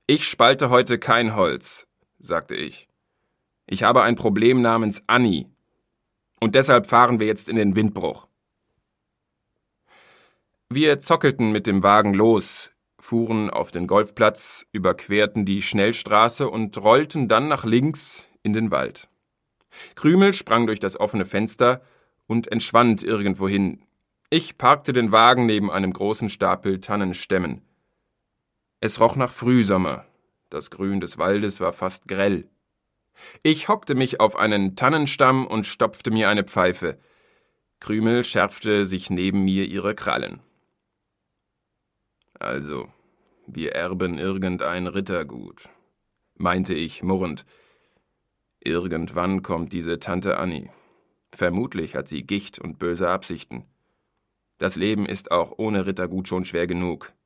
»Ich spalte heute kein Holz«, sagte ich. »Ich habe ein Problem namens Annie. Und deshalb fahren wir jetzt in den Windbruch.« Wir zockelten mit dem Wagen los, fuhren auf den Golfplatz, überquerten die Schnellstraße und rollten dann nach links in den Wald. Krümel sprang durch das offene Fenster und entschwand irgendwohin. Ich parkte den Wagen neben einem großen Stapel Tannenstämmen. Es roch nach Frühsommer. Das Grün des Waldes war fast grell. Ich hockte mich auf einen Tannenstamm und stopfte mir eine Pfeife. Krümel schärfte sich neben mir ihre Krallen. »Also, wir erben irgendein Rittergut«, meinte ich murrend. »Irgendwann kommt diese Tante Annie. Vermutlich hat sie Gicht und böse Absichten. Das Leben ist auch ohne Rittergut schon schwer genug.